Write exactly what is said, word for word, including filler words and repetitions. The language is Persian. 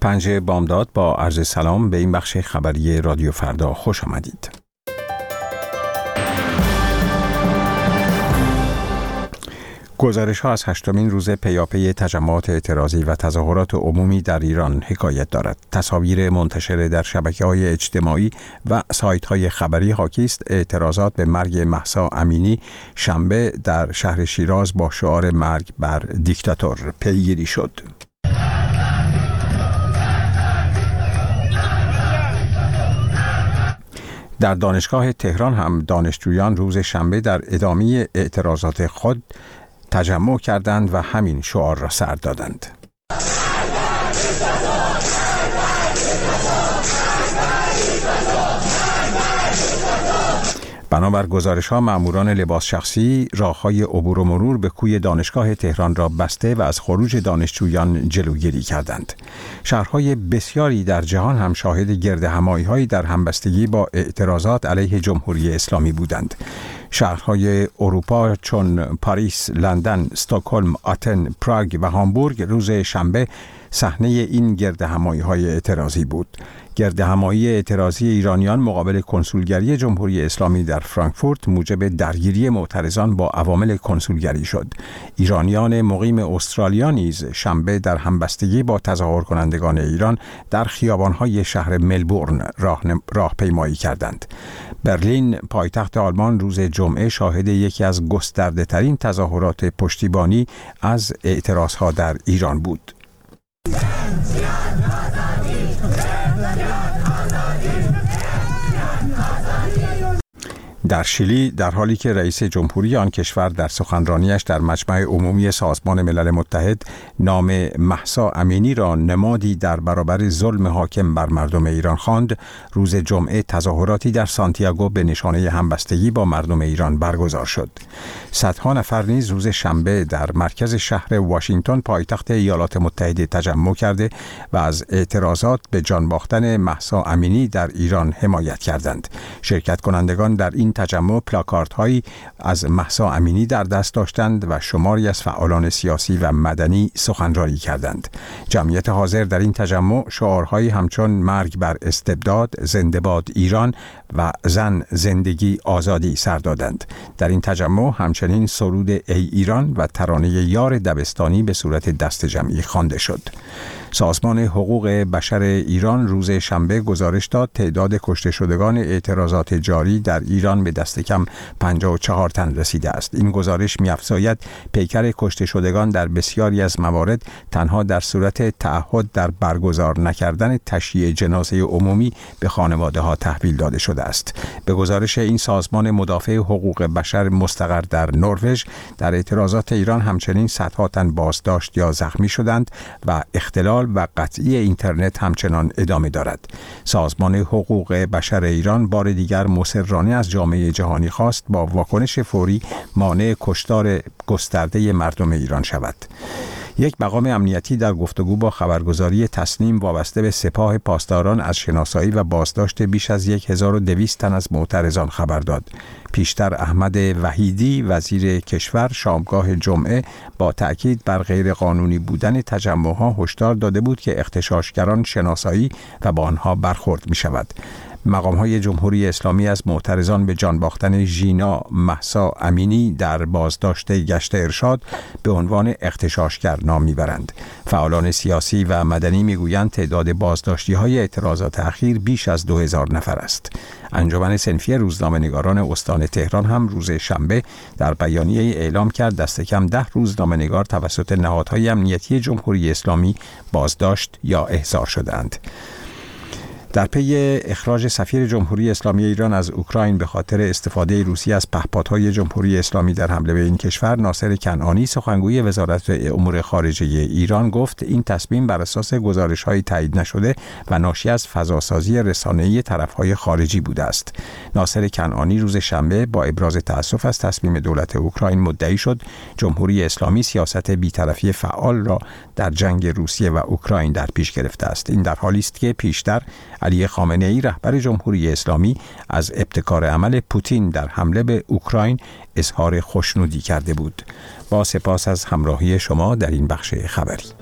پنجه بامداد با عرض سلام به این بخش خبری رادیو فردا خوش آمدید. گزارش ها از هشتمین روز پیاپی تجمعات اعتراضی و تظاهرات عمومی در ایران حکایت دارد. تصاویر منتشر در شبکه‌های اجتماعی و سایت‌های خبری حاکی است اعتراضات به مرگ مهسا امینی شنبه در شهر شیراز با شعار مرگ بر دیکتاتور پیگیری شد. در دانشگاه تهران هم دانشجویان روز شنبه در ادامه اعتراضات خود تجمع کردند و همین شعار را سر دادند. بنابر گزارش‌ها ماموران لباس شخصی راه‌های عبور و مرور به کوی دانشگاه تهران را بسته و از خروج دانشجویان جلوگیری کردند. شهرهای بسیاری در جهان هم شاهد گردهمایی‌هایی در همبستگی با اعتراضات علیه جمهوری اسلامی بودند. شهرهای اروپا چون پاریس، لندن، استکهلم، آتن، پراگ و هامبورگ روز شنبه صحنه این گردهمایی‌های اعتراضی بود. گردهمایی اعتراضی ایرانیان مقابل کنسولگری جمهوری اسلامی در فرانکفورت موجب درگیری معترضان با عوامل کنسولگری شد. ایرانیان مقیم استرالیا نیز شنبه در همبستگی با تظاهر کنندگان ایران در خیابان‌های شهر ملبورن راه راهپیمایی کردند. برلین پایتخت آلمان روز جمعه شاهد یکی از گسترده‌ترین تظاهرات پشتیبانی از اعتراضها در ایران بود. در شیلی در حالی که رئیس جمهوری آن کشور در سخنرانیش در مجمع عمومی سازمان ملل متحد نام مهسا امینی را نمادی در برابر ظلم حاکم بر مردم ایران خواند، روز جمعه تظاهراتی در سانتیاگو به نشانه همبستگی با مردم ایران برگزار شد. صدها نفر نیز روز شنبه در مرکز شهر واشنگتن پایتخت ایالات متحده تجمع کرده و از اعتراضات به جان باختن مهسا امینی در ایران حمایت کردند. شرکت کنندگان در این تجمع پلاکاردهایی از مهسا امینی در دست داشتند و شماری از فعالان سیاسی و مدنی سخنرانی کردند. جمعیت حاضر در این تجمع شعارهایی همچون مرگ بر استبداد، زنده باد ایران و زن، زندگی، آزادی سر دادند. در این تجمع همچنین سرود ای ایران و ترانه یار دبستانی به صورت دست جمعی خوانده شد. سازمان حقوق بشر ایران روز شنبه گزارش داد تعداد کشته شدگان اعتراضات جاری در ایران به دست کم پنجاه و چهار تن رسیده است. این گزارش می‌افزاید پیکر کشته شدگان در بسیاری از موارد تنها در صورت تعهد در برگزار نکردن تشییع جنازه عمومی به خانواده‌ها تحویل داده شده است. به گزارش این سازمان مدافع حقوق بشر مستقر در نروژ، در اعتراضات ایران همچنین صدها تن بازداشت یا زخمی شدند و اختلال و قطعی اینترنت همچنان ادامه دارد. سازمان حقوق بشر ایران بار دیگر مصرانه از جامعه جهانی خواست با واکنش فوری مانع کشتار گسترده مردم ایران شود. یک مقام امنیتی در گفتگو با خبرگزاری تسنیم وابسته به سپاه پاسداران از شناسایی و بازداشت بیش از هزار و دویست تن از معترضان خبر داد. پیشتر احمد وحیدی وزیر کشور شامگاه جمعه با تأکید بر غیر قانونی بودن تجمعها هشدار داده بود که اغتشاشگران شناسایی و با آنها برخورد می شود. مقام‌های جمهوری اسلامی از معترضان به جان باختن ژینا مهسا امینی در بازداشت گشت ارشاد به عنوان اغتشاشگر نام میبرند. فعالان سیاسی و مدنی میگویند تعداد بازداشتی‌های اعتراضات اخیر بیش از دو هزار نفر است. انجمن صنفی روزنامه‌نگاران استان تهران هم روز شنبه در بیانیه اعلام کرد دست کم ده روزنامه‌نگار توسط نهادهای امنیتی جمهوری اسلامی بازداشت یا احضار شدند. در پی اخراج سفیر جمهوری اسلامی ایران از اوکراین به خاطر استفاده روسیه از پهپادهای جمهوری اسلامی در حمله به این کشور، ناصر کنعانی سخنگوی وزارت امور خارجه ایران گفت این تصمیم بر اساس گزارش‌های تایید نشده و ناشی از فضاسازی رسانه‌ای طرف‌های خارجی بوده است. ناصر کنعانی روز شنبه با ابراز تأسف از تصمیم دولت اوکراین مدعی شد جمهوری اسلامی سیاست بی‌طرفی فعال را در جنگ روسیه و اوکراین در پیش گرفته است. این در حالی است که پیشتر علی خامنه‌ای رهبر جمهوری اسلامی از ابتکار عمل پوتین در حمله به اوکراین اظهار خوشنودی کرده بود. با سپاس از همراهی شما در این بخش خبری.